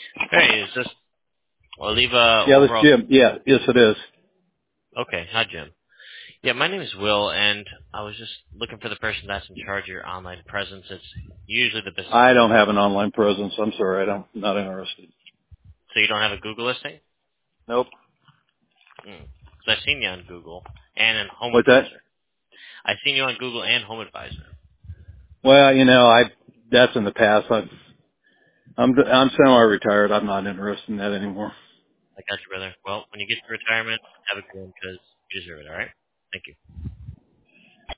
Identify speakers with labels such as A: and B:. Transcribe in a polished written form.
A: Hey, is this Oliva
B: Yeah, this
A: overall?
B: Jim. Yeah, yes, it is.
A: Okay, hi Jim. Yeah, my name is Will, and I was just looking for the person that's in charge of your online presence. It's usually the business.
B: I don't have an online presence. I'm sorry. Not interested.
A: So you don't have a Google listing?
B: Nope.
A: Because I've seen you on Google and in Home
B: What's that?
A: Advisor. I've seen you on Google and Home Advisor.
B: Well, that's in the past. I'm semi-retired. I'm not interested in that anymore.
A: I got you, brother. Well, when you get to retirement, have a good one because you deserve it. All right. Thank you.